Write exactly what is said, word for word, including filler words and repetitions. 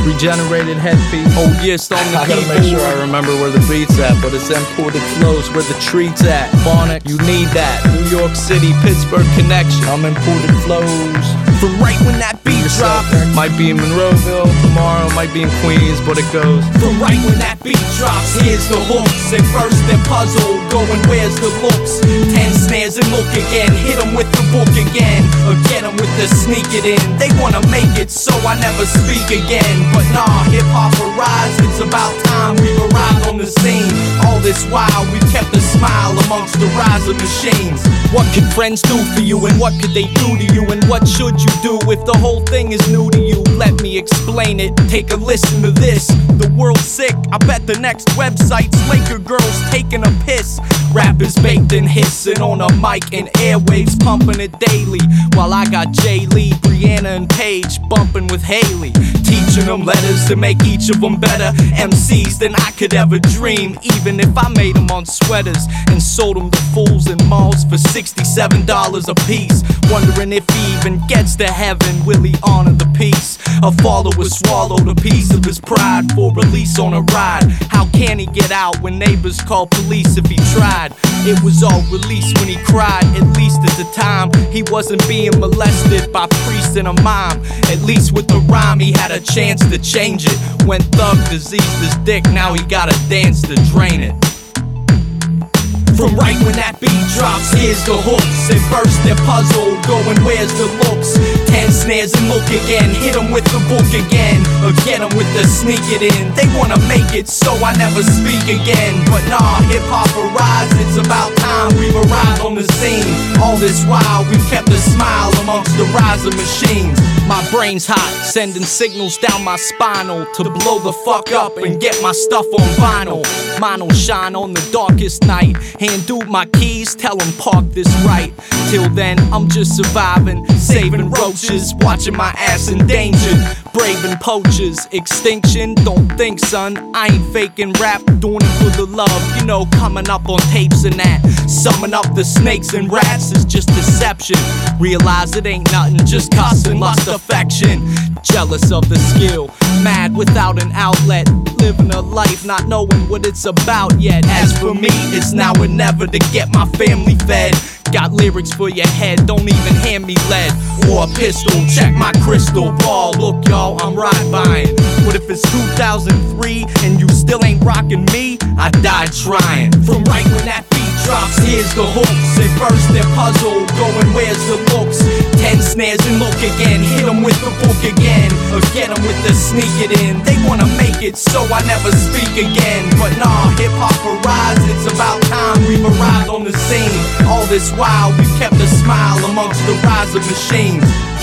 Regenerated headpiece. Oh yeah, stone the I gotta people. make sure I remember where the beat's at, but it's Imported flows where the treat's at. Phonics, you need that. New York City, Pittsburgh connection. I'm imported flows. From right when that beat drops. Might be in Monroeville, tomorrow might be in Queens, but it goes. From right when that beat drops, here's the hooks. At first they're puzzled, going where's the looks? Ten snares and look again, hit them with the book again. Or get them with the sneak it in. They wanna make it so I never speak again. But nah, hip-hop arise, it's about time we've arrived on the scene. All this while we've kept a smile amongst the rise of machines. What could friends do for you, and what could they do to you, and what should you do if the whole thing is new to you? Let me explain it, take a listen to this. The world's sick, I bet the next website's Laker girls taking a piss. Rappers baked and hissing on a mic and airwaves pumping it daily. While I got Jay Lee, Brianna and Paige bumping with Haley, teaching them letters to make each of them better M Cs than I could ever dream. Even if I made them on sweaters and sold them to fools in malls for sixty-seven dollars a piece. Wondering if he even gets to heaven, will he honor the peace? A follower swallowed a piece of his pride for release on a ride. How can he get out when neighbors call police if he tried? It was all released when he cried, at least at the time. He wasn't being molested by priest and a mime. At least with the rhyme he had a chance to change it. When Thug diseased his dick, now he gotta dance to drain it. From right when that beat drops, here's the hooks. At first they're puzzled, going where's the looks? Ten snares and look again, hit them with the book again. Or get them with the sneak it in. They wanna make it so I never speak again. But nah, hip-hop arise, it's about time we've arrived on the scene. All this while we've kept a smile amongst the rise of machines. My brain's hot, sending signals down my spinal to blow the fuck up and get my stuff on vinyl. Mine'll shine on the darkest night. Hand dude my keys, tell him park this right. Till then, I'm just surviving, saving roaches, watching my ass endangered, braving poachers. Extinction, don't think son, I ain't faking rap, doing it for the love. You know, coming up on tapes and that. Summing up the snakes and rats is just deception. Realize it ain't nothing, just cussing, lust, affection. Jealous of the skill, mad without an outlet. Living a life not knowing what it's about yet. As for me, it's now or never to get my family fed. Got lyrics for your head, don't even hand me lead or a pistol. Check my crystal ball, look y'all, I'm right buying. What if it's two thousand three and you still ain't rocking me? I died trying. From right when that beat drops, here's the hooks. At first they're puzzled, going where's the looks? Ten snares and look again, hit them with the book again. Or get them with the sneak it in. They wanna make it so I never speak again. But nah, hip-hop arise, it's about time we've arrived on the scene. All this while we've kept a smile amongst the rise of machines.